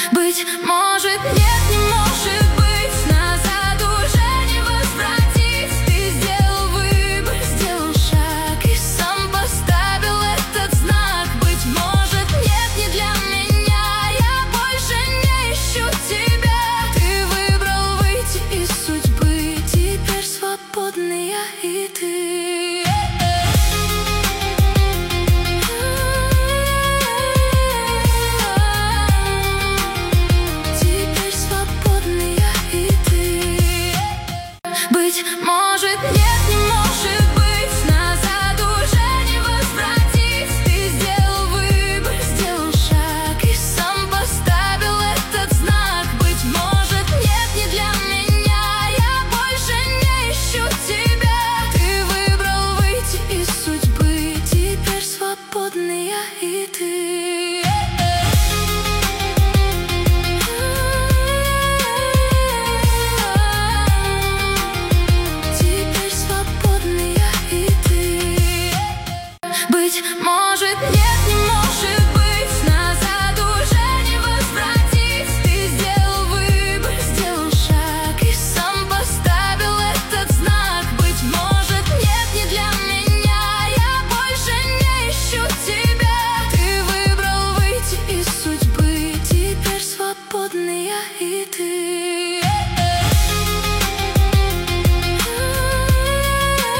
Быть может, нет, не может быть, назад уже не возвратить. Ты сделал выбор, сделал шаг и сам поставил этот знак. Быть может, нет, не для меня, я больше не ищу тебя. Ты выбрал выйти из судьбы, теперь свободный я и ты. Быть может, нет, не может быть, назад уже не возвратить. Ты сделал выбор, сделал шаг и сам поставил этот знак. Быть может, нет, не для меня, я больше не ищу тебя. Ты выбрал выйти из судьбы, теперь свободный я и ты. Быть